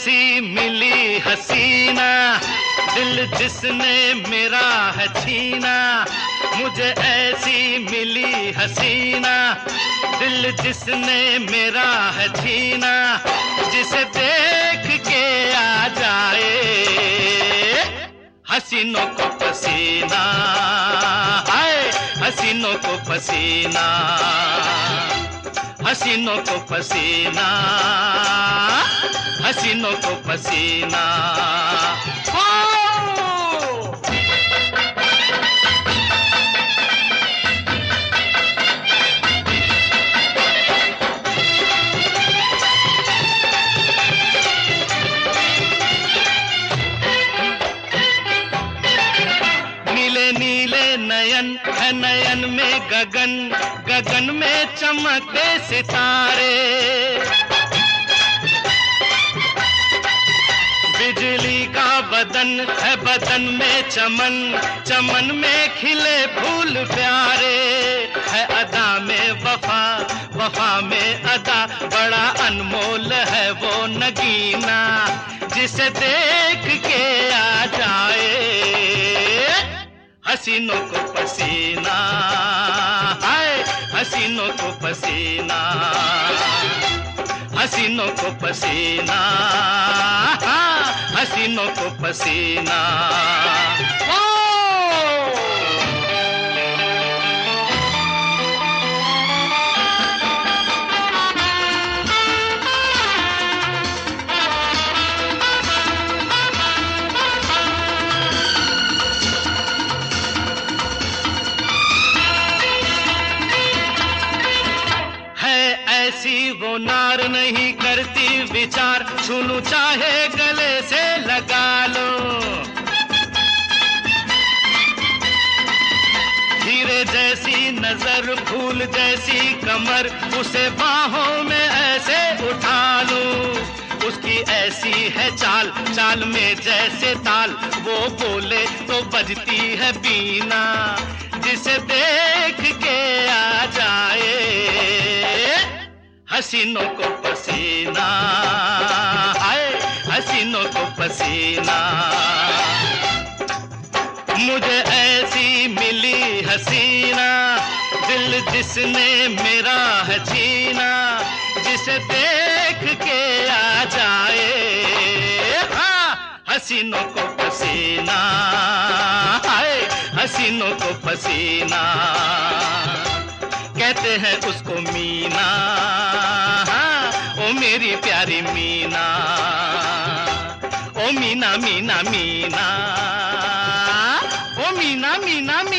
ऐसी मिली हसीना, दिल जिसने मेरा है छीना। मुझे ऐसी मिली हसीना, दिल जिसने मेरा है छीना। जिसे देख के आ जाए हसीनों को पसीना, हाय हसीनों को पसीना, हसीनों को पसीना, हसीनों को पसीना। नीले नीले नयन है नयन में गगन, गगन में चमकते सितारे। बिजली का बदन है बदन में चमन, चमन में खिले फूल प्यारे। है अदा में वफा, वफा में अदा, बड़ा अनमोल है वो नगीना। जिसे देख के आ जाए हसीनों को पसीना, हाय हसीनों को पसीना, हसीनों को पसीना, हाँ हसीनों को पसीना। ऐसी वो नार नहीं करती विचार, छू लूं चाहे गले से लगा लो। हीरे जैसी नजर, फूल जैसी कमर, उसे बाहों में ऐसे उठा लूं। उसकी ऐसी है चाल, चाल में जैसे ताल, वो बोले तो बजती है बीना। जिसे देख के आ जाए हसीनों को पसीना, हाय हसीनों को पसीना। मुझे ऐसी मिली हसीना, दिल जिसने मेरा है छीना। जिसे देख के आ जाए हाँ हसीनों को पसीना, हाय हसीनों को पसीना। कहते हैं उसको मीना, हाँ ओ मेरी प्यारी मीना। ओ मीना मीना मीना, ओ मीना मीना मीना।